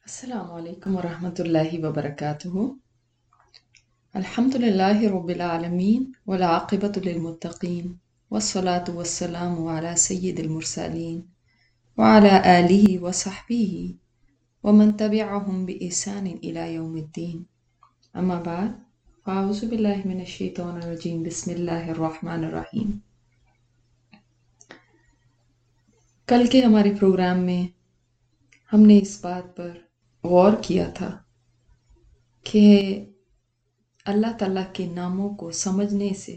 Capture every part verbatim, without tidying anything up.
السلام عليكم ورحمة الله وبركاته. الحمد لله رب العالمين والعاقبة للمتقين والصلاة والسلام على سيد المرسلين وعلى آله وصحبه ومن تبعهم بإحسان إلى يوم الدين. أما بعد فأعوذ بالله من الشيطان الرجيم. بسم الله الرحمن الرحیم. کل کے ہمارے پروگرام میں ہم نے اس بات پر غور کیا تھا کہ اللہ تعالیٰ کے ناموں کو سمجھنے سے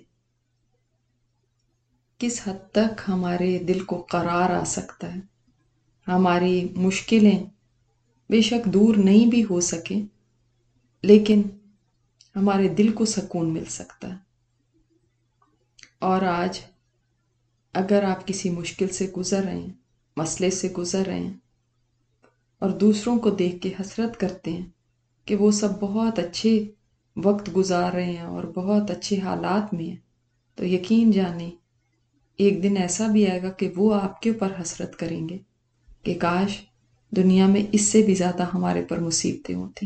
کس حد تک ہمارے دل کو قرار آ سکتا ہے. ہماری مشکلیں بے شک دور نہیں بھی ہو سکیں لیکن ہمارے دل کو سکون مل سکتا ہے. اور آج اگر آپ کسی مشکل سے گزر رہے ہیں، مسئلے سے گزر رہے ہیں اور دوسروں کو دیکھ کے حسرت کرتے ہیں کہ وہ سب بہت اچھے وقت گزار رہے ہیں اور بہت اچھے حالات میں ہیں، تو یقین جانیں ایک دن ایسا بھی آئے گا کہ وہ آپ کے اوپر حسرت کریں گے کہ کاش دنیا میں اس سے بھی زیادہ ہمارے پر مصیبتیں ہوتی.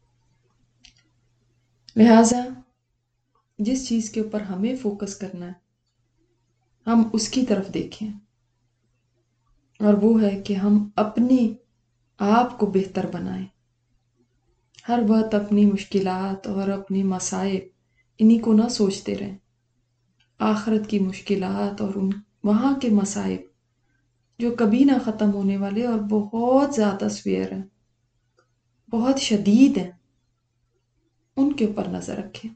لہٰذا جس چیز کے اوپر ہمیں فوکس کرنا ہے ہم اس کی طرف دیکھیں، اور وہ ہے کہ ہم اپنے آپ کو بہتر بنائیں. ہر وقت اپنی مشکلات اور اپنے مصائب انہی کو نہ سوچتے رہیں. آخرت کی مشکلات اور ان وہاں کے مصائب جو کبھی نہ ختم ہونے والے اور بہت زیادہ سویر ہیں، بہت شدید ہیں، ان کے اوپر نظر رکھیں.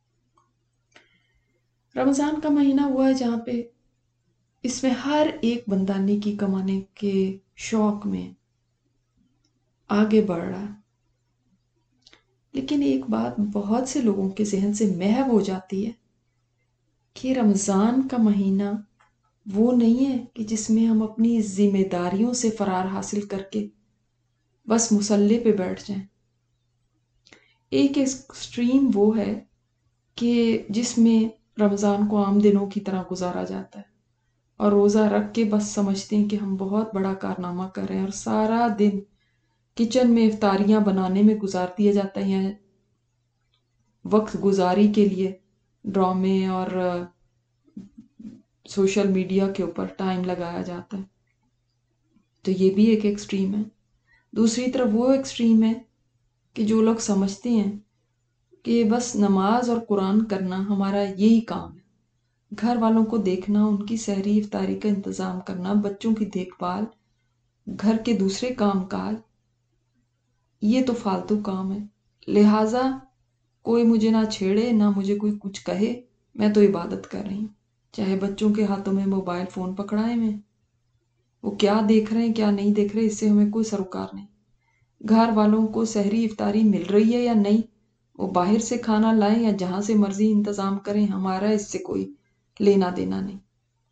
رمضان کا مہینہ ہوا ہے جہاں پہ اس میں ہر ایک بندہ نیکی کمانے کے شوق میں آگے بڑھ رہا ہے. لیکن ایک بات بہت سے لوگوں کے ذہن سے محو ہو جاتی ہے کہ رمضان کا مہینہ وہ نہیں ہے کہ جس میں ہم اپنی ذمہ داریوں سے فرار حاصل کر کے بس مصلے پہ بیٹھ جائیں. ایک ایکسٹریم وہ ہے کہ جس میں رمضان کو عام دنوں کی طرح گزارا جاتا ہے اور روزہ رکھ کے بس سمجھتے ہیں کہ ہم بہت بڑا کارنامہ کر رہے ہیں اور سارا دن کچن میں افطاریاں بنانے میں گزار دیا جاتا ہے. وقت گزاری کے لیے ڈرامے اور سوشل میڈیا کے اوپر ٹائم لگایا جاتا ہے. تو یہ بھی ایک ایکسٹریم ہے. دوسری طرف وہ ایکسٹریم ہے کہ جو لوگ سمجھتے ہیں کہ بس نماز اور قرآن کرنا ہمارا یہی کام ہے، گھر والوں کو دیکھنا، ان کی سحری افطاری کا انتظام کرنا، بچوں کی دیکھ بھال، گھر کے دوسرے کام کاج، یہ تو فالتو کام ہے. لہٰذا کوئی مجھے نہ چھیڑے نہ مجھے کوئی کچھ کہے، میں تو عبادت کر رہی ہوں. چاہے بچوں کے ہاتھوں میں موبائل فون پکڑائے میں، وہ کیا دیکھ رہے ہیں کیا نہیں دیکھ رہے اس سے ہمیں کوئی سروکار نہیں. گھر والوں کو سحری افطاری مل رہی ہے یا نہیں، وہ باہر سے کھانا لائیں یا جہاں سے مرضی انتظام کریں، ہمارا اس سے کوئی لینا دینا نہیں.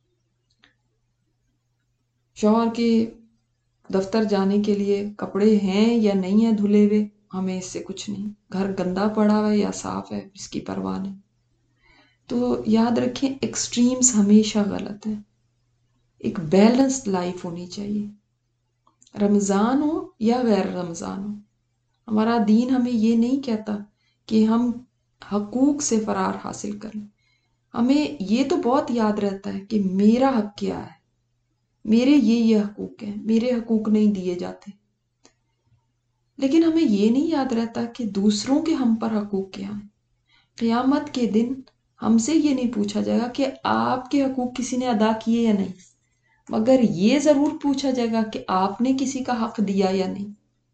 شوہر کے دفتر جانے کے لیے کپڑے ہیں یا نہیں ہیں دھلے ہوئے، ہمیں اس سے کچھ نہیں. گھر گندا پڑا ہوا ہے یا صاف ہے، اس کی پرواہ نہیں. تو یاد رکھیں ایکسٹریمز ہمیشہ غلط ہے. ایک بیلنسڈ لائف ہونی چاہیے، رمضان ہو یا غیر رمضان ہو. ہمارا دین ہمیں یہ نہیں کہتا کہ ہم حقوق سے فرار حاصل کریں. ہمیں یہ تو بہت یاد رہتا ہے کہ میرا حق کیا ہے، میرے یہ یہ حقوق ہیں، میرے حقوق نہیں دیے جاتے. لیکن ہمیں یہ نہیں یاد رہتا کہ دوسروں کے ہم پر حقوق کیا ہیں. قیامت کے دن ہم سے یہ نہیں پوچھا جائے گا کہ آپ کے حقوق کسی نے ادا کیے یا نہیں، مگر یہ ضرور پوچھا جائے گا کہ آپ نے کسی کا حق دیا یا نہیں.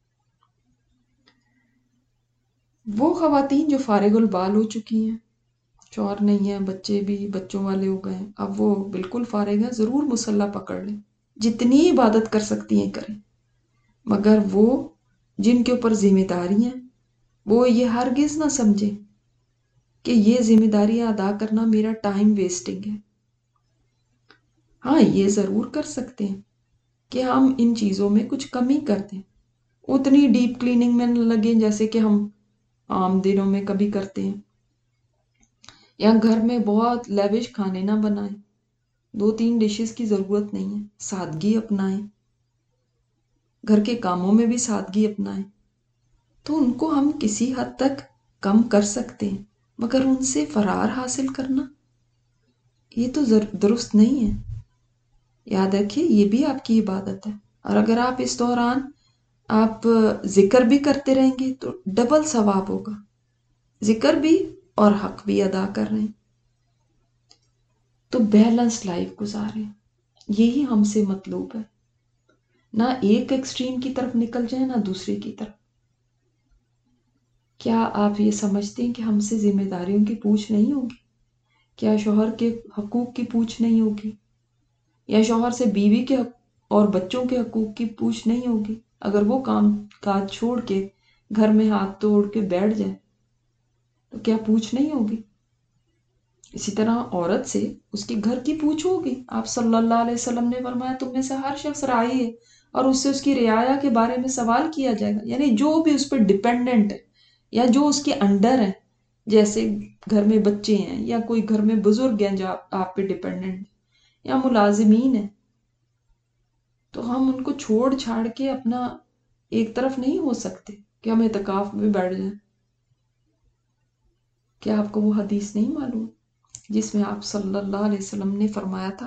وہ خواتین جو فارغ البال ہو چکی ہیں، شوہر نہیں ہے، بچے بھی بچوں والے ہو گئے ہیں، اب وہ بالکل فارغ ہیں، ضرور مصلی پکڑ لیں، جتنی عبادت کر سکتی ہیں کریں. مگر وہ جن کے اوپر ذمہ داری ہیں وہ یہ ہرگز نہ سمجھیں کہ یہ ذمہ داریاں ادا کرنا میرا ٹائم ویسٹنگ ہے. ہاں یہ ضرور کر سکتے ہیں کہ ہم ان چیزوں میں کچھ کمی کر دیں، اتنی ڈیپ کلیننگ میں نہ لگیں جیسے کہ ہم عام دنوں میں کبھی کرتے ہیں، یا گھر میں بہت لیوش کھانے نہ بنائیں، دو تین ڈشز کی ضرورت نہیں ہے. سادگی اپنائیں، گھر کے کاموں میں بھی سادگی اپنائیں. تو ان کو ہم کسی حد تک کم کر سکتے ہیں، مگر ان سے فرار حاصل کرنا یہ تو درست نہیں ہے۔ یاد رکھیے یہ بھی آپ کی عبادت ہے، اور اگر آپ اس دوران آپ ذکر بھی کرتے رہیں گے تو ڈبل ثواب ہوگا، ذکر بھی اور حق بھی ادا کر رہے ہیں۔ تو بیلنس لائف گزاریں، یہی ہم سے مطلوب ہے، نہ ایک ایکسٹریم کی طرف نکل جائیں نہ دوسرے کی طرف۔ کیا آپ یہ سمجھتے ہیں کہ ہم سے ذمہ داریوں کی پوچھ نہیں ہوگی؟ کیا شوہر کے حقوق کی پوچھ نہیں ہوگی؟ یا شوہر سے بیوی کے اور بچوں کے حقوق کی پوچھ نہیں ہوگی؟ اگر وہ کام کاج چھوڑ کے گھر میں ہاتھ توڑ کے بیٹھ جائے تو کیا پوچھ نہیں ہوگی؟ اسی طرح عورت سے اس کے گھر کی پوچھ ہوگی۔ آپ صلی اللہ علیہ وسلم نے فرمایا تم میں سے ہر شخص راعی ہے، اور اس سے اس کی رعایا کے بارے میں سوال کیا جائے گا، یعنی جو بھی اس پہ ڈیپینڈنٹ ہے یا جو اس کے انڈر ہے، جیسے گھر میں بچے ہیں یا کوئی گھر میں بزرگ ہیں جو آپ پہ ڈیپینڈنٹ ہیں یا ملازمین ہیں، تو ہم ان کو چھوڑ چھاڑ کے اپنا ایک طرف نہیں ہو سکتے کہ ہم اعتکاف میں بیٹھ جائیں۔ کیا آپ کو وہ حدیث نہیں معلوم جس میں آپ صلی اللہ علیہ وسلم نے فرمایا تھا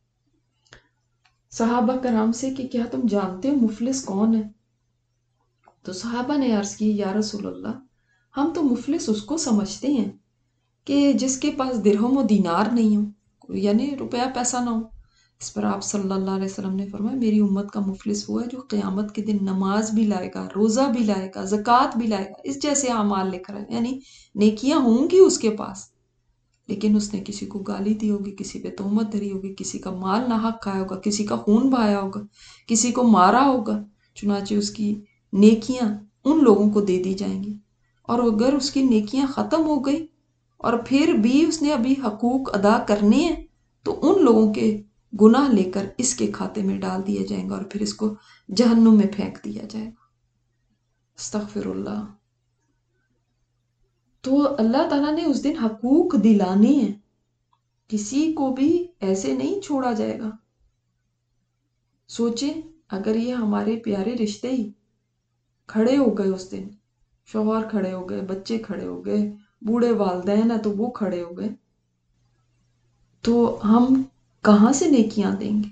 صحابہ کرام سے کہ کیا تم جانتے ہو مفلس کون ہے؟ تو صحابہ نے عرض کی یا رسول اللہ، ہم تو مفلس اس کو سمجھتے ہیں کہ جس کے پاس درہم و دینار نہیں ہو، یعنی روپیہ پیسہ نہ ہو۔ اس پر آپ صلی اللہ علیہ وسلم نے فرمایا میری امت کا مفلس وہ ہے جو قیامت کے دن نماز بھی لائے گا، روزہ بھی لائے گا، زکوٰۃ بھی لائے گا، اس جیسے اعمال لے کر، یعنی نیکیاں ہوں گی اس کے پاس، لیکن اس نے کسی کو گالی دی ہوگی، کسی پہ تہمت دھری ہوگی، کسی کا مال ناحق کھایا ہوگا، کسی کا خون بہایا ہوگا، کسی کو مارا ہوگا، چنانچہ اس کی نیکیاں ان لوگوں کو دے دی جائیں گی۔ اور اگر اس کی نیکیاں ختم ہو گئی اور پھر بھی اس نے ابھی حقوق ادا کرنے ہیں تو ان لوگوں کے گناہ لے کر اس کے کھاتے میں ڈال دیا جائیں گا اور پھر اس کو جہنم میں پھینک دیا جائے گا۔ استغفر اللہ۔ تو اللہ تعالیٰ نے اس دن حقوق دلانے ہیں، کسی کو بھی ایسے نہیں چھوڑا جائے گا۔ سوچیں اگر یہ ہمارے پیارے رشتے ہی کھڑے ہو گئے اس دن، شوہر کھڑے ہو گئے، بچے کھڑے ہو گئے، بوڑھے والدین ہیں تو وہ کھڑے ہو گئے، تو ہم کہاں سے نیکیاں دیں گے؟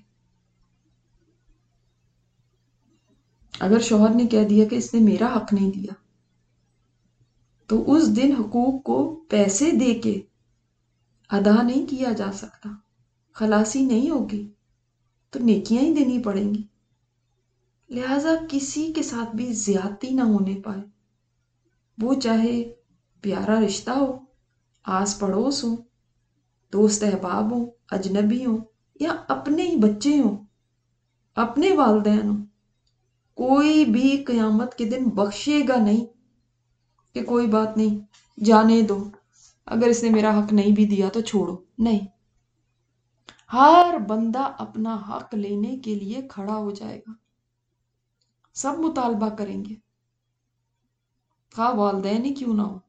اگر شوہر نے کہہ دیا کہ اس نے میرا حق نہیں دیا تو اس دن حقوق کو پیسے دے کے ادا نہیں کیا جا سکتا، خلاصی نہیں ہوگی، تو نیکیاں ہی دینی پڑیں گی۔ لہٰذا کسی کے ساتھ بھی زیادتی نہ ہونے پائے، وہ چاہے پیارا رشتہ ہو، آس پڑوس ہو، دوست احباب ہوں، اجنبی ہوں، یا اپنے ہی بچے ہوں، اپنے والدین ہوں، کوئی بھی قیامت کے دن بخشے گا نہیں کہ کوئی بات نہیں جانے دو، اگر اس نے میرا حق نہیں بھی دیا تو چھوڑو، نہیں، ہر بندہ اپنا حق لینے کے لیے کھڑا ہو جائے گا، سب مطالبہ کریں گے، خواہ والدین ہی کیوں نہ ہو۔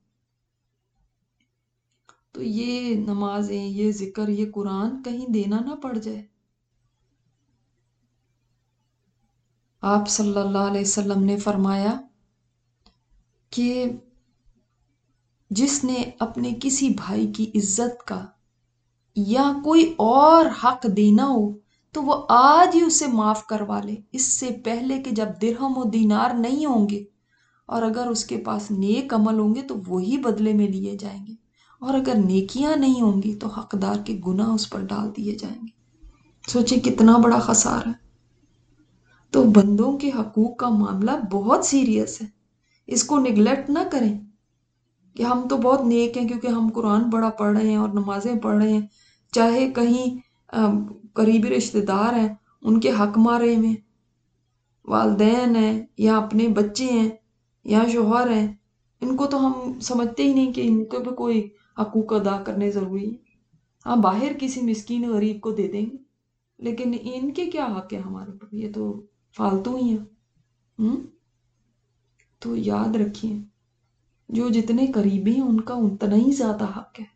تو یہ نمازیں، یہ ذکر، یہ قرآن کہیں دینا نہ پڑ جائے۔ آپ صلی اللہ علیہ وسلم نے فرمایا کہ جس نے اپنے کسی بھائی کی عزت کا یا کوئی اور حق دینا ہو تو وہ آج ہی اسے معاف کروا لے، اس سے پہلے کہ جب درہم و دینار نہیں ہوں گے، اور اگر اس کے پاس نیک عمل ہوں گے تو وہی بدلے میں لیے جائیں گے، اور اگر نیکیاں نہیں ہوں گی تو حقدار کے گناہ اس پر ڈال دیے جائیں گے۔ سوچیں کتنا بڑا خسارہ ہے۔ تو بندوں کے حقوق کا معاملہ بہت سیریس ہے، اس کو نگلیکٹ نہ کریں کہ ہم تو بہت نیک ہیں کیونکہ ہم قرآن بڑا پڑھ رہے ہیں اور نمازیں پڑھ رہے ہیں، چاہے کہیں قریبی رشتہ دار ہیں ان کے حق مارے میں، والدین ہیں یا اپنے بچے ہیں یا شوہر ہیں، ان کو تو ہم سمجھتے ہی نہیں کہ ان کو بھی کوئی حقوق ادا کرنے ضروری ہیں۔ ہاں باہر کسی مسکین غریب کو دے دیں گے، لیکن ان کے کیا حق ہے ہمارے اوپر؟ یہ تو فالتو ہی ہیں۔ تو یاد رکھیے جو جتنے قریبی ہیں ان کا اتنا ہی زیادہ حق ہے۔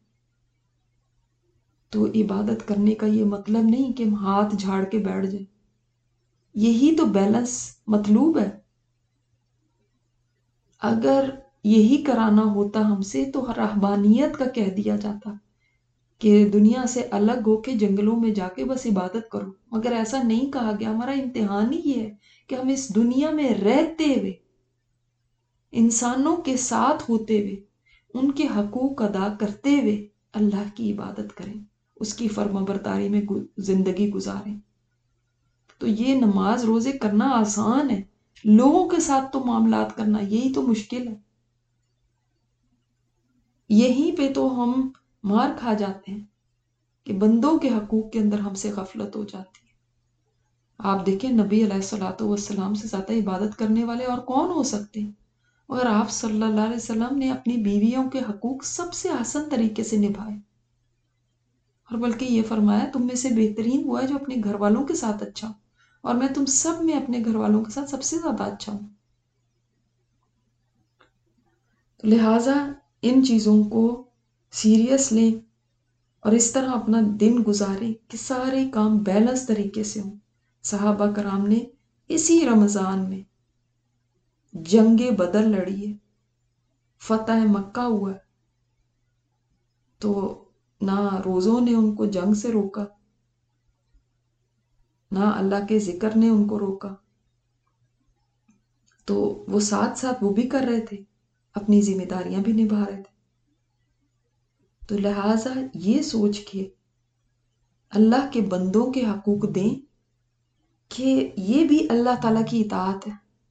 تو عبادت کرنے کا یہ مطلب نہیں کہ ہم ہاتھ جھاڑ کے بیٹھ جائیں، یہی تو بیلنس مطلوب ہے۔ اگر یہی کرانا ہوتا ہم سے تو رہبانیت کا کہہ دیا جاتا کہ دنیا سے الگ ہو کے جنگلوں میں جا کے بس عبادت کرو، مگر ایسا نہیں کہا گیا۔ ہمارا امتحان ہی یہ ہے کہ ہم اس دنیا میں رہتے ہوئے، انسانوں کے ساتھ ہوتے ہوئے، ان کے حقوق ادا کرتے ہوئے اللہ کی عبادت کریں، اس کی فرما برداری میں زندگی گزاریں۔ تو یہ نماز روزے کرنا آسان ہے، لوگوں کے ساتھ تو معاملات کرنا یہی تو مشکل ہے۔ یہیں پہ تو ہم مار کھا جاتے ہیں کہ بندوں کے حقوق کے اندر ہم سے غفلت ہو جاتی ہے۔ آپ دیکھیں نبی علیہ الصلوۃ والسلام سے زیادہ عبادت کرنے والے اور کون ہو سکتے ہیں، اور آپ صلی اللہ علیہ وسلم نے اپنی بیویوں کے حقوق سب سے آسان طریقے سے نبھائے، اور بلکہ یہ فرمایا تم میں سے بہترین وہ ہے جو اپنے گھر والوں کے ساتھ اچھا ہو، اور میں تم سب میں اپنے گھر والوں کے ساتھ سب سے زیادہ اچھا ہوں۔ لہٰذا ان چیزوں کو سیریس لیں اور اس طرح اپنا دن گزاریں کہ سارے کام بیلنس طریقے سے ہوں۔ صحابہ کرام نے اسی رمضان میں جنگ بدر لڑی ہے، فتح مکہ ہوا ہے، تو نہ روزوں نے ان کو جنگ سے روکا، نہ اللہ کے ذکر نے ان کو روکا، تو وہ ساتھ ساتھ وہ بھی کر رہے تھے، اپنی ذمہ داریاں بھی نبھا رہے تھے۔ تو لہٰذا یہ سوچ کے اللہ کے بندوں کے حقوق دیں کہ یہ بھی اللہ تعالیٰ کی اطاعت ہے،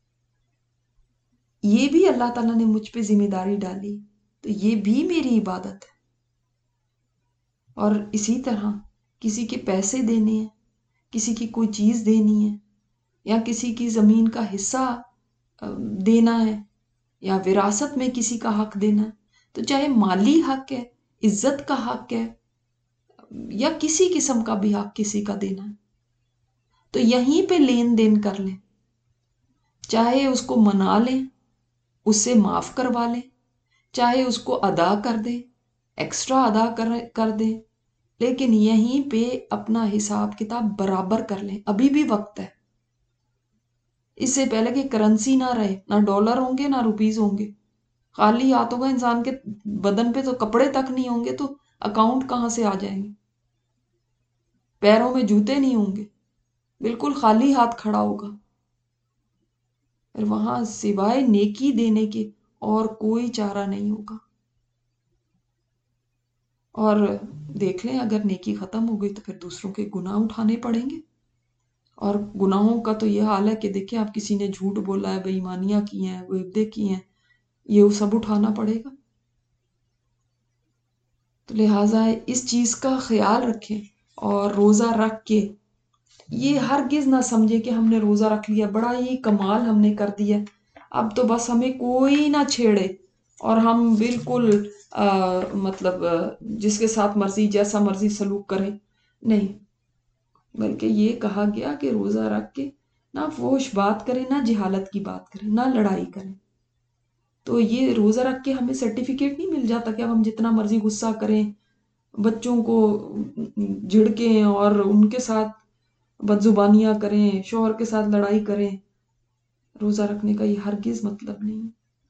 یہ بھی اللہ تعالیٰ نے مجھ پہ ذمہ داری ڈالی، تو یہ بھی میری عبادت ہے۔ اور اسی طرح کسی کے پیسے دینے ہیں، کسی کی کوئی چیز دینی ہے، یا کسی کی زمین کا حصہ دینا ہے، یا وراثت میں کسی کا حق دینا ہے، تو چاہے مالی حق ہے، عزت کا حق ہے، یا کسی قسم کا بھی حق کسی کا دینا ہے، تو یہیں پہ لین دین کر لیں، چاہے اس کو منا لیں، اس سے معاف کروا لیں، چاہے اس کو ادا کر دیں، ایکسٹرا ادا کر کر دیں، لیکن یہیں پہ اپنا حساب کتاب برابر کر لیں، ابھی بھی وقت ہے۔ اس سے پہلے کہ کرنسی نہ رہے، نہ ڈالر ہوں گے نہ روپیز ہوں گے، خالی ہاتھ ہوگا، انسان کے بدن پہ تو کپڑے تک نہیں ہوں گے، تو اکاؤنٹ کہاں سے آ جائیں گے؟ پیروں میں جوتے نہیں ہوں گے، بالکل خالی ہاتھ کھڑا ہوگا، پھر وہاں سوائے نیکی دینے کے اور کوئی چارہ نہیں ہوگا۔ اور دیکھ لیں اگر نیکی ختم ہو گئی تو پھر دوسروں کے گناہ اٹھانے پڑیں گے، اور گناہوں کا تو یہ حال ہے کہ دیکھیں آپ کسی نے جھوٹ بولا ہے، بے ایمانیاں کی ہیں، غیبتیں کی ہیں، یہ سب اٹھانا پڑے گا۔ تو لہٰذا اس چیز کا خیال رکھیں، اور روزہ رکھ کے یہ ہرگز نہ سمجھے کہ ہم نے روزہ رکھ لیا، بڑا ہی کمال ہم نے کر دیا، اب تو بس ہمیں کوئی نہ چھیڑے اور ہم بالکل آ, مطلب جس کے ساتھ مرضی جیسا مرضی سلوک کریں، نہیں، بلکہ یہ کہا گیا کہ روزہ رکھ کے نہ فحش بات کریں، نہ جہالت کی بات کریں، نہ لڑائی کریں۔ تو یہ روزہ رکھ کے ہمیں سرٹیفکیٹ نہیں مل جاتا کہ اب ہم جتنا مرضی غصہ کریں، بچوں کو جھڑکیں اور ان کے ساتھ بدزبانیاں کریں، شوہر کے ساتھ لڑائی کریں۔ روزہ رکھنے کا یہ ہرگز مطلب نہیں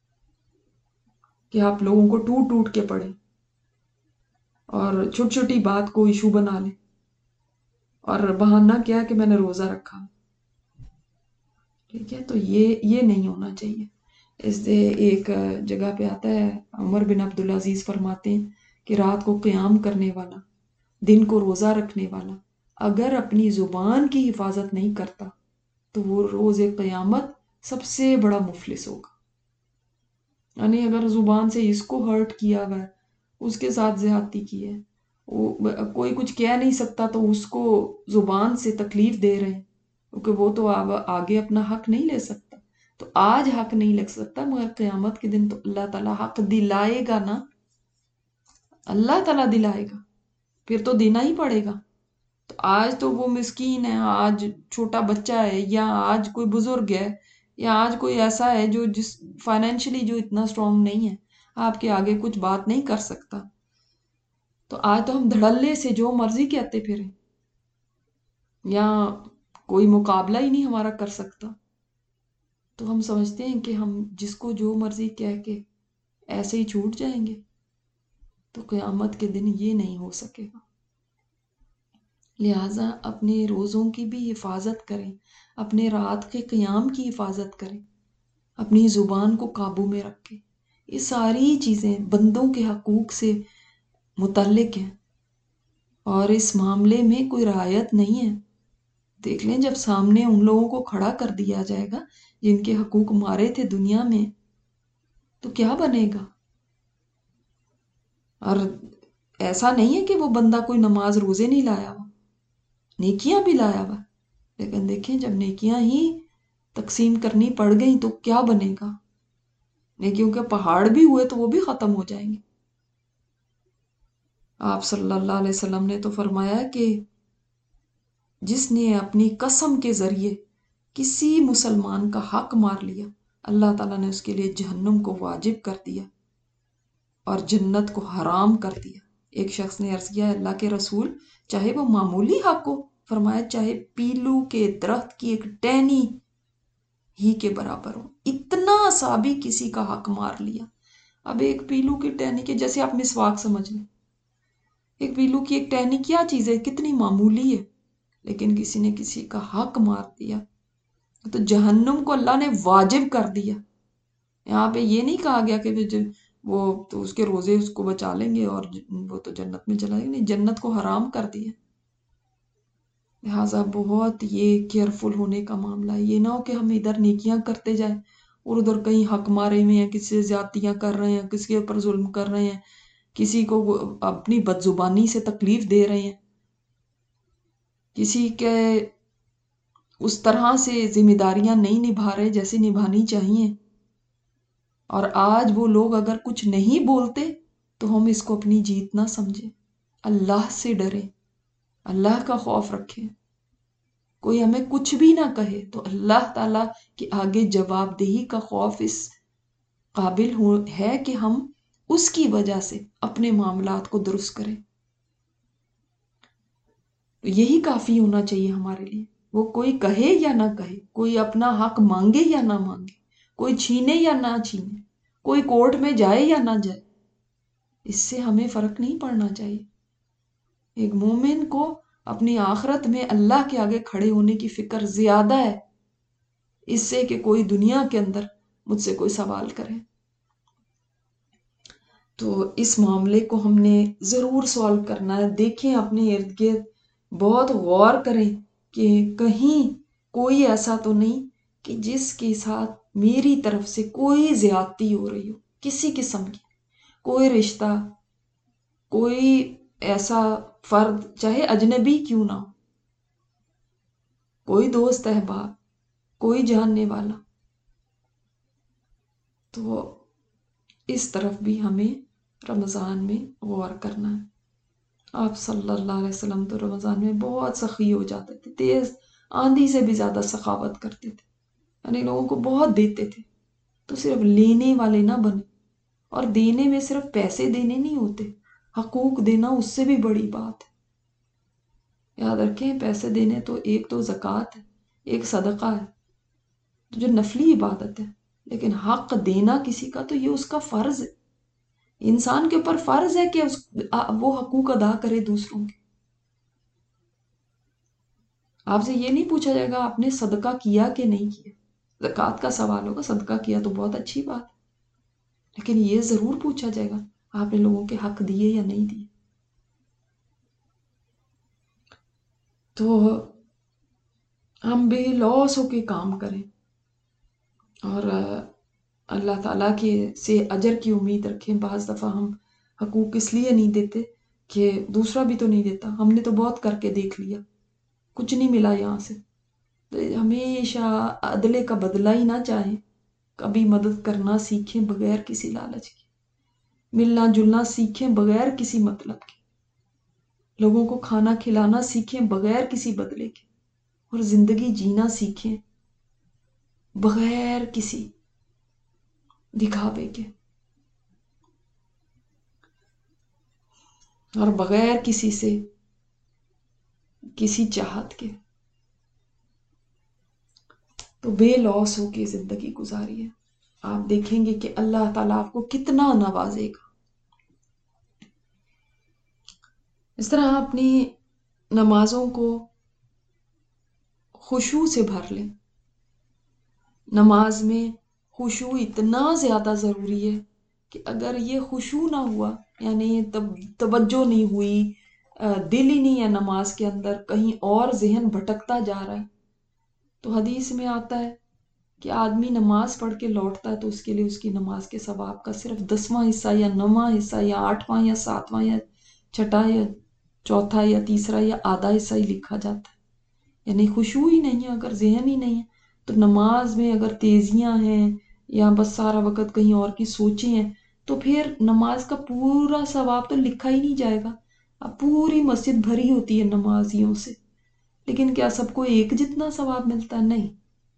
کہ آپ لوگوں کو ٹوٹ ٹوٹ کے پڑھیں اور چھوٹی چھوٹی بات کو ایشو بنا لیں اور بہانہ کیا کہ میں نے روزہ رکھا، ٹھیک ہے؟ تو یہ یہ نہیں ہونا چاہیے۔ اس سے ایک جگہ پہ آتا ہے، عمر بن عبدالعزیز فرماتے ہیں کہ رات کو قیام کرنے والا، دن کو روزہ رکھنے والا اگر اپنی زبان کی حفاظت نہیں کرتا تو وہ روز قیامت سب سے بڑا مفلس ہوگا۔ یعنی اگر زبان سے اس کو ہرٹ کیا ہوا ہے، اس کے ساتھ زیادتی کی ہے، کوئی کچھ کہہ نہیں سکتا تو اس کو زبان سے تکلیف دے رہے ہیں، کیونکہ وہ تو آگے اپنا حق نہیں لے سکتا، تو آج حق نہیں لگ سکتا، مگر قیامت کے دن تو اللہ تعالیٰ حق دلائے گا نا، اللہ تعالیٰ دلائے گا، پھر تو دینا ہی پڑے گا۔ تو آج تو وہ مسکین ہے، آج چھوٹا بچہ ہے، یا آج کوئی بزرگ ہے، یا آج کوئی ایسا ہے جو جس فائنینشلی جو اتنا سٹرونگ نہیں ہے، آپ کے آگے کچھ بات نہیں کر سکتا، تو آج تو ہم دھڑلے سے جو مرضی کہتے پھریں، یا کوئی مقابلہ ہی نہیں ہمارا کر سکتا۔ تو ہم سمجھتے ہیں کہ ہم جس کو جو مرضی کہہ کے ایسے ہی چھوٹ جائیں گے، تو قیامت کے دن یہ نہیں ہو سکے گا۔ لہٰذا اپنے روزوں کی بھی حفاظت کریں، اپنے رات کے قیام کی حفاظت کریں، اپنی زبان کو قابو میں رکھیں۔ یہ ساری چیزیں بندوں کے حقوق سے متعلق ہیں، اور اس معاملے میں کوئی رعایت نہیں ہے۔ دیکھ لیں جب سامنے ان لوگوں کو کھڑا کر دیا جائے گا جن کے حقوق مارے تھے دنیا میں، تو کیا بنے گا؟ اور ایسا نہیں ہے کہ وہ بندہ کوئی نماز روزے نہیں لایا ہوا، نیکیاں بھی لایا ہوا، لیکن دیکھیں جب نیکیاں ہی تقسیم کرنی پڑ گئیں تو کیا بنے گا؟ نیکیوں کے پہاڑ بھی ہوئے تو وہ بھی ختم ہو جائیں گے۔ آپ صلی اللہ علیہ وسلم نے تو فرمایا کہ جس نے اپنی قسم کے ذریعے کسی مسلمان کا حق مار لیا، اللہ تعالیٰ نے اس کے لیے جہنم کو واجب کر دیا اور جنت کو حرام کر دیا۔ ایک شخص نے عرض کیا، اللہ کے رسول، چاہے وہ معمولی حق ہو؟ فرمایا چاہے پیلو کے درخت کی ایک ٹہنی ہی کے برابر ہو، اتنا سا بھی کسی کا حق مار لیا۔ اب ایک پیلو کی ٹہنی کے جیسے آپ مسواک سمجھ لیں، ایک پیلو کی ایک ٹہنی کیا چیز ہے، کتنی معمولی ہے، لیکن کسی نے کسی کا حق مار دیا تو جہنم کو اللہ نے واجب کر دیا۔ یہاں پہ یہ نہیں کہا گیا کہ وہ تو اس کے روزے اس کو بچا لیں گے اور وہ تو جنت میں چلا گیا، نہیں، جنت کو حرام کر دیا۔ لہٰذا بہت یہ کیئرفل ہونے کا معاملہ ہے، یہ نہ ہو کہ ہم ادھر نیکیاں کرتے جائیں اور ادھر کہیں حق مارے ہوئے ہیں، کسی سے زیادتیاں کر رہے ہیں، کسی کے اوپر ظلم کر رہے ہیں، کسی کو اپنی بد زبانی سے تکلیف دے رہے ہیں، کسی کے اس طرح سے ذمہ داریاں نہیں نبھا رہے جیسے نبھانی چاہیے۔ اور آج وہ لوگ اگر کچھ نہیں بولتے تو ہم اس کو اپنی جیت نہ سمجھیں، اللہ سے ڈریں، اللہ کا خوف رکھیں۔ کوئی ہمیں کچھ بھی نہ کہے تو اللہ تعالیٰ کے آگے جواب دہی کا خوف اس قابل ہے کہ ہم اس کی وجہ سے اپنے معاملات کو درست کریں۔ یہی کافی ہونا چاہیے ہمارے لیے، وہ کوئی کہے یا نہ کہے، کوئی اپنا حق مانگے یا نہ مانگے، کوئی چھینے یا نہ چھینے، کوئی کورٹ میں جائے یا نہ جائے، اس سے ہمیں فرق نہیں پڑنا چاہیے۔ ایک مومن کو اپنی آخرت میں اللہ کے آگے کھڑے ہونے کی فکر زیادہ ہے اس سے کہ کوئی دنیا کے اندر مجھ سے کوئی سوال کرے۔ تو اس معاملے کو ہم نے ضرور سوالو کرنا ہے۔ دیکھیں اپنے ارد گرد، بہت غور کریں کہ کہیں کوئی ایسا تو نہیں کہ جس کے ساتھ میری طرف سے کوئی زیادتی ہو رہی ہو، کسی قسم کی، کوئی رشتہ، کوئی ایسا فرد، چاہے اجنبی کیوں نہ ہو، کوئی دوست احباب، کوئی جاننے والا، تو اس طرف بھی ہمیں رمضان میں غور کرنا ہے۔ آپ صلی اللہ علیہ وسلم تو رمضان میں بہت سخی ہو جاتے تھے، تیز آندھی سے بھی زیادہ سخاوت کرتے تھے، یعنی لوگوں کو بہت دیتے تھے۔ تو صرف لینے والے نہ بنے، اور دینے میں صرف پیسے دینے نہیں ہوتے، حقوق دینا اس سے بھی بڑی بات ہے۔ یاد رکھیں پیسے دینے تو ایک تو زکوٰۃ ہے، ایک صدقہ ہے جو نفلی عبادت ہے، لیکن حق دینا کسی کا تو یہ اس کا فرض ہے۔ انسان کے اوپر فرض ہے کہ اس وہ حقوق ادا کرے دوسروں کے۔ آپ سے یہ نہیں پوچھا جائے گا آپ نے صدقہ کیا کہ نہیں کیا، زکوٰۃ کا سوال ہوگا، صدقہ کیا تو بہت اچھی بات ہے، لیکن یہ ضرور پوچھا جائے گا آپ نے لوگوں کے حق دیے یا نہیں دیے۔ تو ہم بے لوث ہو کے کام کریں اور اللہ تعالیٰ کے سے اجر کی امید رکھیں۔ بعض دفعہ ہم حقوق اس لیے نہیں دیتے کہ دوسرا بھی تو نہیں دیتا، ہم نے تو بہت کر کے دیکھ لیا، کچھ نہیں ملا یہاں سے۔ تو ہمیشہ عدلے کا بدلہ ہی نہ چاہیں، کبھی مدد کرنا سیکھیں بغیر کسی لالچ کے، ملنا جلنا سیکھیں بغیر کسی مطلب کے، لوگوں کو کھانا کھلانا سیکھیں بغیر کسی بدلے کے، اور زندگی جینا سیکھیں بغیر کسی دکھاوے کے اور بغیر کسی سے کسی چاہت کے۔ تو بے لوس ہو کے زندگی گزاری ہے، آپ دیکھیں گے کہ اللہ تعالیٰ آپ کو کتنا نوازے گا۔ اس طرح اپنی نمازوں کو خشوع سے بھر لیں۔ نماز میں خشوع اتنا زیادہ ضروری ہے کہ اگر یہ خشوع نہ ہوا، یعنی توجہ نہیں ہوئی، دل ہی نہیں ہے نماز کے اندر، کہیں اور ذہن بھٹکتا جا رہا ہے، تو حدیث میں آتا ہے کہ آدمی نماز پڑھ کے لوٹتا ہے تو اس کے لیے اس کی نماز کے ثواب کا صرف دسواں حصہ یا نواں حصہ یا آٹھواں یا ساتواں یا چھٹا یا چوتھا یا تیسرا یا آدھا حصہ ہی لکھا جاتا ہے۔ یعنی خشوع ہی نہیں ہے، اگر ذہن ہی نہیں ہے تو نماز میں اگر تیزیاں ہیں یا بس سارا وقت کہیں اور کی سوچیں ہیں تو پھر نماز کا پورا ثواب تو لکھا ہی نہیں جائے گا۔ اب پوری مسجد بھری ہوتی ہے نمازیوں سے، لیکن کیا سب کو ایک جتنا ثواب ملتا ہے؟ نہیں۔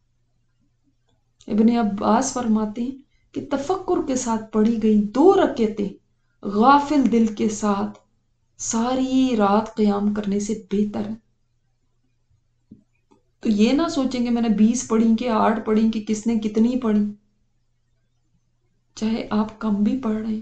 ابن عباس فرماتے ہیں کہ تفکر کے ساتھ پڑھی گئی دو رکعتیں غافل دل کے ساتھ ساری رات قیام کرنے سے بہتر ہے۔ تو یہ نہ سوچیں کہ میں نے بیس پڑھی کہ آٹھ پڑھی کہ کس نے کتنی پڑھی، چاہے آپ کم بھی پڑھ رہے ہیں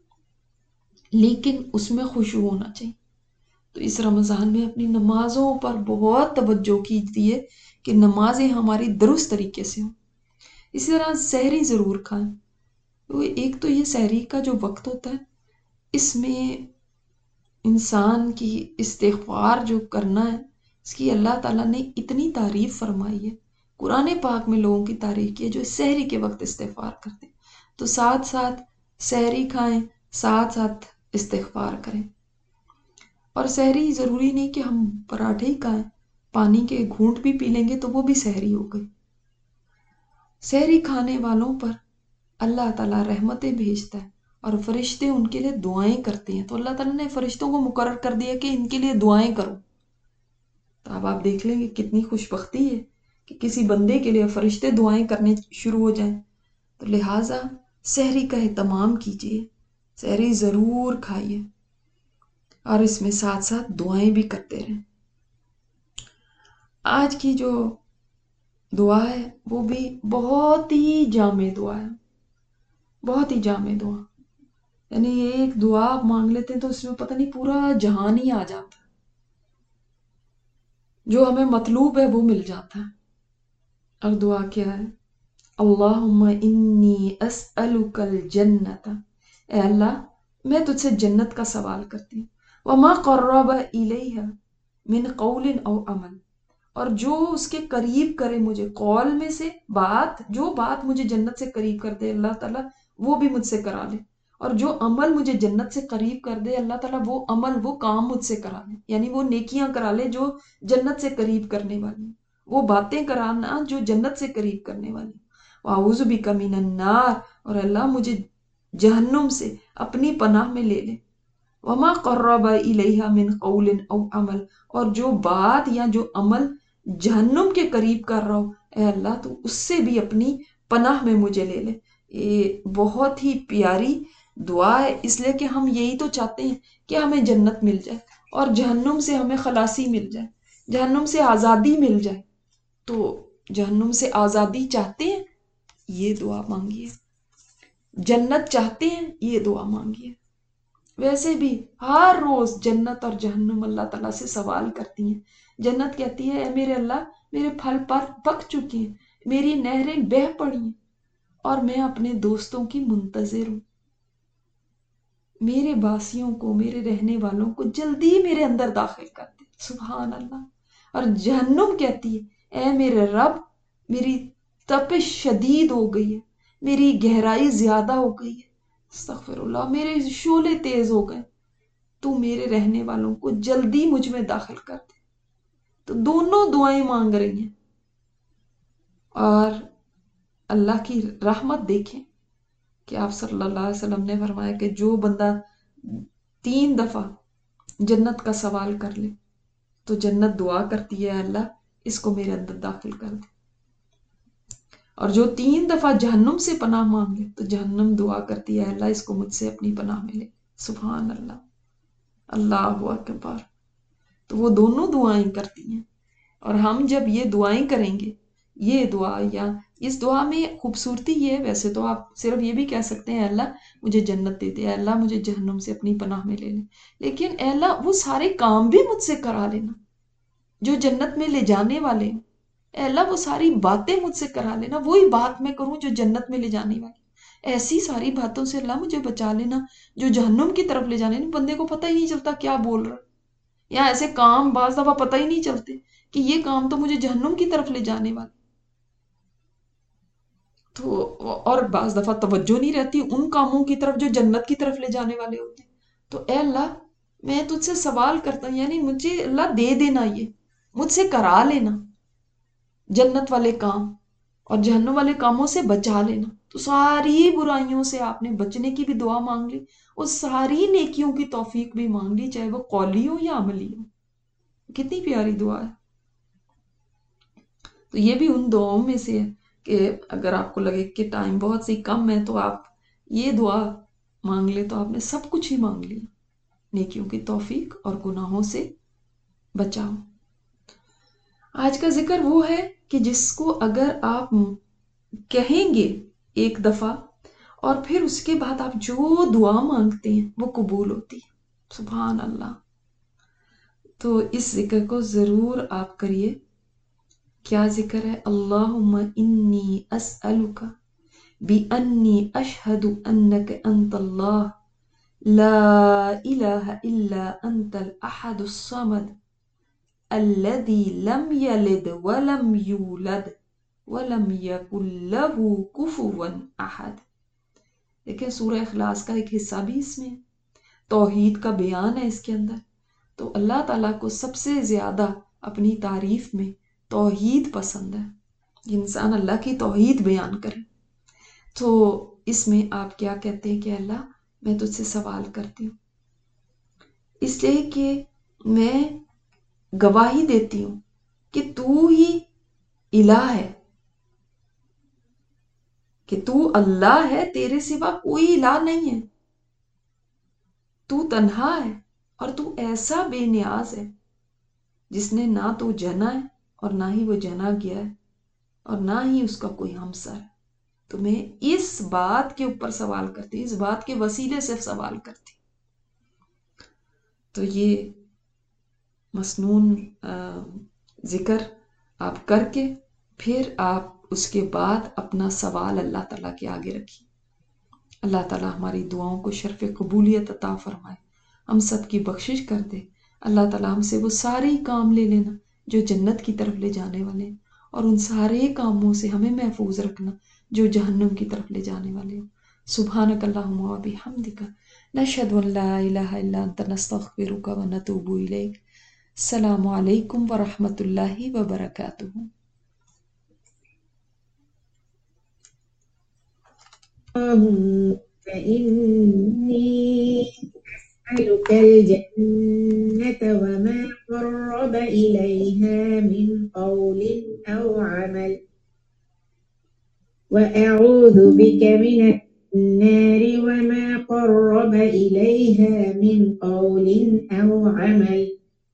لیکن اس میں خشوع ہونا چاہیے۔ تو اس رمضان میں اپنی نمازوں پر بہت توجہ کیجیے کہ نمازیں ہماری درست طریقے سے ہوں۔ اسی طرح سحری ضرور کھائیں۔ ایک تو یہ سحری کا جو وقت ہوتا ہے، اس میں انسان کی استغفار جو کرنا ہے، اس کی اللہ تعالیٰ نے اتنی تعریف فرمائی ہے، قرآن پاک میں لوگوں کی تعریف کی ہے جو سحری کے وقت استغفار کرتے ہیں۔ تو ساتھ ساتھ سحری کھائیں، ساتھ ساتھ استغفار کریں۔ اور سحری ضروری نہیں کہ ہم پراٹھے ہی کھائیں، پانی کے گھونٹ بھی پی لیں گے تو وہ بھی سحری ہو گئی۔ سحری کھانے والوں پر اللہ تعالیٰ رحمتیں بھیجتا ہے اور فرشتے ان کے لیے دعائیں کرتے ہیں، تو اللہ تعالیٰ نے فرشتوں کو مقرر کر دیا کہ ان کے لیے دعائیں کرو۔ تو اب آپ دیکھ لیں گے کتنی خوش بختی ہے کہ کسی بندے کے لیے فرشتے دعائیں کرنے شروع ہو جائیں۔ تو لہٰذا سحری کا اہتمام کیجیے، سحری ضرور کھائیے اور اس میں ساتھ ساتھ دعائیں بھی کرتے رہیں۔ آج کی جو دعا ہے وہ بھی بہت ہی جامع دعا ہے، بہت ہی جامع دعا، یعنی یہ ایک دعا آپ مانگ لیتے ہیں تو اس میں پتہ نہیں پورا جہان ہی آ جاتا ہے، جو ہمیں مطلوب ہے وہ مل جاتا ہے۔ اور دعا کیا ہے؟ اللہم انی اسألک الجنت، اے اللہ میں تجھ سے جنت کا سوال کرتی ہوں، وما قرب الیہ من قول او عمل، اور جو اس کے قریب کرے مجھے قول میں سے بات، جو بات مجھے جنت سے قریب کر دے اللہ تعالیٰ وہ بھی مجھ سے کرا لے، اور جو عمل مجھے جنت سے قریب کر دے اللہ تعالیٰ وہ عمل وہ کام مجھ سے کرا لے، یعنی وہ نیکیاں کرا لے جو جنت سے قریب کرنے والی، وہ باتیں کرانا جو جنت سے قریب کرنے والی۔ وَأَعُوذُ بِكَ مِنَ النَّارِ، اور اللہ مجھے جہنم سے اپنی پناہ میں لے لے۔ وَمَا قَرَّبَ إِلَيْهَا مِنْ قَوْلٍ أَوْ عَمَلٍ، اور جو بات یا جو عمل جہنم کے قریب کر رہا ہو اے اللہ تو اس سے بھی اپنی پناہ میں مجھے لے لے۔ یہ بہت ہی پیاری دعا ہے، اس لیے کہ ہم یہی تو چاہتے ہیں کہ ہمیں جنت مل جائے اور جہنم سے ہمیں خلاصی مل جائے، جہنم سے آزادی مل جائے۔ تو جہنم سے آزادی چاہتے ہیں، یہ دعا مانگیے۔ جنت چاہتے ہیں، یہ دعا مانگیے۔ ویسے بھی ہر روز جنت اور جہنم اللہ تعالیٰ سے سوال کرتی ہیں۔ جنت کہتی ہے اے میرے اللہ میرے پھل پر پک چکے ہیں، میری نہریں بہہ پڑی ہیں اور میں اپنے دوستوں کی منتظر ہوں، میرے باسیوں کو، میرے رہنے والوں کو جلدی میرے اندر داخل کر دے۔ سبحان اللہ۔ اور جہنم کہتی ہے اے میرے رب میری تپش شدید ہو گئی ہے، میری گہرائی زیادہ ہو گئی ہے، استغفر اللہ، میرے شعلے تیز ہو گئے، تو میرے رہنے والوں کو جلدی مجھ میں داخل کر دے۔ تو دونوں دعائیں مانگ رہی ہیں، اور اللہ کی رحمت دیکھیں کہ آپ صلی اللہ علیہ وسلم نے فرمایا کہ جو بندہ تین دفعہ جنت کا سوال کر لے تو جنت دعا کرتی ہے اللہ اس کو میرے اندر داخل کر دے، اور جو تین دفعہ جہنم سے پناہ مانگ لے تو جہنم دعا کرتی ہے اللہ اس کو مجھ سے اپنی پناہ میں لے۔ سبحان اللہ، اللہ اکبر۔ تو وہ دونوں دعائیں کرتی ہیں، اور ہم جب یہ دعائیں کریں گے یہ دعا یا اس دعا میں خوبصورتی یہ ہے، ویسے تو آپ صرف یہ بھی کہہ سکتے ہیں اللہ مجھے جنت دے دے، اے اللہ مجھے جہنم سے اپنی پناہ میں لے لے، لیکن اے اللہ وہ سارے کام بھی مجھ سے کرا لینا جو جنت میں لے جانے والے ہیں، اے اللہ وہ ساری باتیں مجھ سے کرا لینا، وہی بات میں کروں جو جنت میں لے جانے والی، ایسی ساری باتوں سے اللہ مجھے بچا لینا جو جہنم کی طرف لے جانے، بندے کو پتہ ہی نہیں چلتا کیا بول رہا، یا ایسے کام بعض دفعہ پتہ ہی نہیں چلتے کہ یہ کام تو مجھے جہنم کی طرف لے جانے والے، تو اور بعض دفعہ توجہ نہیں رہتی ان کاموں کی طرف جو جنت کی طرف لے جانے والے ہوتے ہیں، تو اے اللہ میں تجھ سے سوال کرتا ہوں، یعنی مجھے اللہ دے دینا، یہ مجھ سے کرا لینا جنت والے کام اور جہنم والے کاموں سے بچا لینا، تو ساری برائیوں سے آپ نے بچنے کی بھی دعا مانگ لی اور ساری نیکیوں کی توفیق بھی مانگ لی، چاہے وہ قولی ہو یا عملی ہو، کتنی پیاری دعا ہے۔ تو یہ بھی ان دعاؤں میں سے ہے کہ اگر آپ کو لگے کہ ٹائم بہت سی کم ہے تو آپ یہ دعا مانگ لیں تو آپ نے سب کچھ ہی مانگ لیا، نیکیوں کی توفیق اور گناہوں سے بچاؤ۔ آج کا ذکر وہ ہے کہ جس کو اگر آپ کہیں گے ایک دفعہ اور پھر اس کے بعد آپ جو دعا مانگتے ہیں وہ قبول ہوتی ہے، سبحان اللہ۔ تو اس ذکر کو ضرور آپ کریے۔ کیا ذکر ہے؟ اللہم انی اسألک بانی اشہد انک انت اللہ لا الہ الا انت الاحد الصمد الذي لم يلد ولم يولد ولم يكن له كفوا احد۔ دیکھیں سورہ اخلاص کا ایک حصہ بھی اس میں ہے، توحید کا بیان ہے اس کے اندر، تو اللہ تعالیٰ کو سب سے زیادہ اپنی تعریف میں توحید پسند ہے، انسان اللہ کی توحید بیان کرے، تو اس میں آپ کیا کہتے ہیں کہ اللہ میں تجھ سے سوال کرتی ہوں اس لیے کہ میں گواہی دیتی ہوں کہ تو ہی الہ ہے، کہ تو اللہ ہے، تیرے سوا کوئی الہ نہیں ہے، تو تنہا ہے اور تو ایسا بے نیاز ہے جس نے نہ تو جنا ہے اور نہ ہی وہ جنا گیا ہے اور نہ ہی اس کا کوئی ہمسر ہے، تو میں اس بات کے اوپر سوال کرتی، اس بات کے وسیلے سے سوال کرتی۔ تو یہ مسنون ذکر آپ کر کے پھر آپ اس کے بعد اپنا سوال اللہ تعالیٰ کے آگے رکھیے۔ اللہ تعالیٰ ہماری دعاؤں کو شرف قبولیت عطا فرمائے، ہم سب کی بخشش کر دے، اللہ تعالیٰ ہم سے وہ سارے کام لے لینا جو جنت کی طرف لے جانے والے ہیں، اور ان سارے کاموں سے ہمیں محفوظ رکھنا جو جہنم کی طرف لے جانے والے ہوں۔ سبحانک اللہم و بحمدک نشہد ان لا الہ الا انت نستغفرک و نتوب الیک۔ السلام علیکم ورحمۃ اللہ وبرکاتہ۔ اللهم إني أسألك الجنة وما قرب إليها من قول أو عمل وأعوذ بك من النار وما قرب إليها من قول أو عمل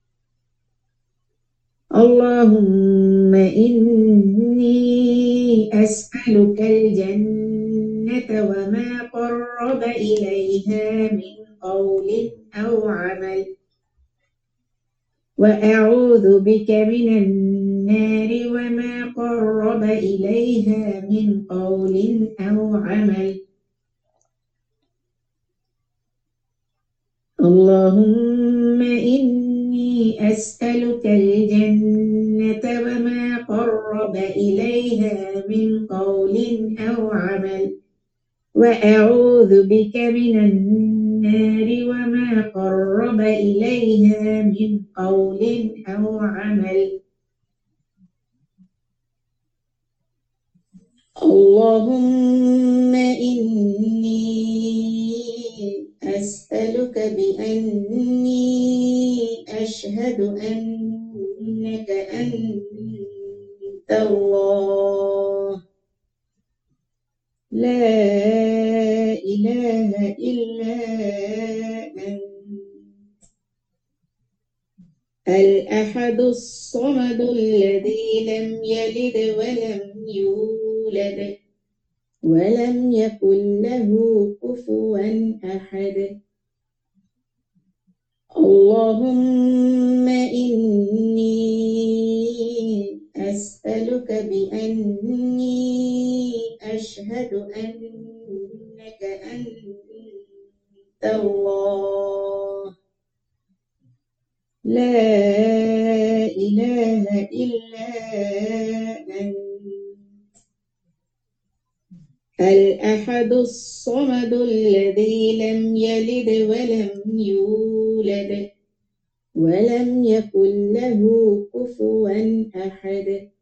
اللهم إني أسألك الجنة وما قرب إليها من قول أو عمل وأعوذ بك من النار وما قرب إليها من قول أو عمل اللهم إني أسألك الجنة وما قرب إليها من قول أو عمل وأعوذ بك من النار وما قرب إليها من قول أو عمل اللهم إني أسألك بأني أشهد أنك أنت الله لا إله إلا أنت الأحد الصمد الذي لم يلد ولم يولد ولم يكن له كفوا أحد. اللهم إني أسألك بأني أشهد أنك أنت الله لا إله إلا أنت الأحد الصمد الذي لم يلد ولم يولد ولم يكن له كفوا أحد.